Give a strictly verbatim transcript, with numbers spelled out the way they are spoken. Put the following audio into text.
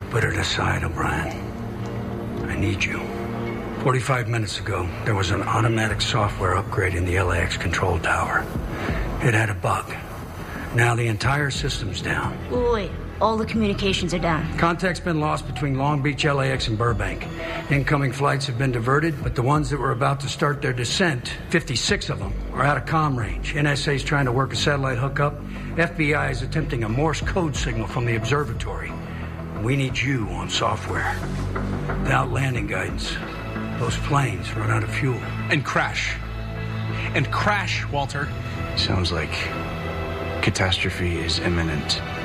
Put it aside, O'Brien. I need you. forty-five minutes ago, there was an automatic software upgrade in the L A X control tower. It had a bug. Now the entire system's down. Wait, all the communications are down. Contact's been lost between Long Beach, L A X, and Burbank. Incoming flights have been diverted, but the ones that were about to start their descent, fifty-six of them, are out of comm range. N S A's trying to work a satellite hookup. F B I is attempting a Morse code signal from the observatory. We need you on software. Without landing guidance, those planes run out of fuel. And crash. And crash, Walter. Sounds like catastrophe is imminent.